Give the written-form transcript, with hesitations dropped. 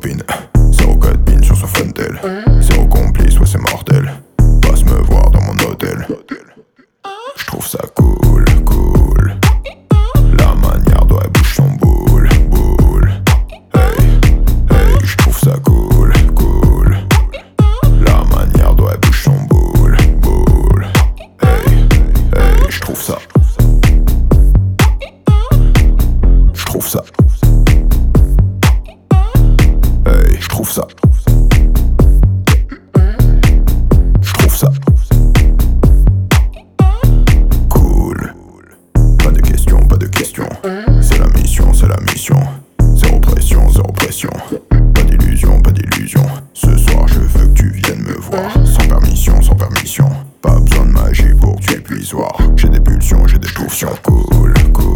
copine. 04 pin sur son funtel. Zéro complice, ouais c'est mortel. Passe me voir dans mon hôtel. J'trouve ça cool, cool. La manière dont elle bouge son boule, boule. Hey, hey, j'trouve ça cool, cool. La manière dont elle bouge son boule, boule. Hey, hey, j'trouve ça. J'trouve ça. Hey, j'trouve ça. J'trouve ça. Cool. Pas de question, pas de question. C'est la mission, c'est la mission. Zéro pression, zéro pression. Pas d'illusion, pas d'illusion. Ce soir je veux que tu viennes me voir. Sans permission, sans permission. Pas besoin de magie pour que tu puisses voir. J'ai des pulsions, j'ai des pulsions. Cool, cool.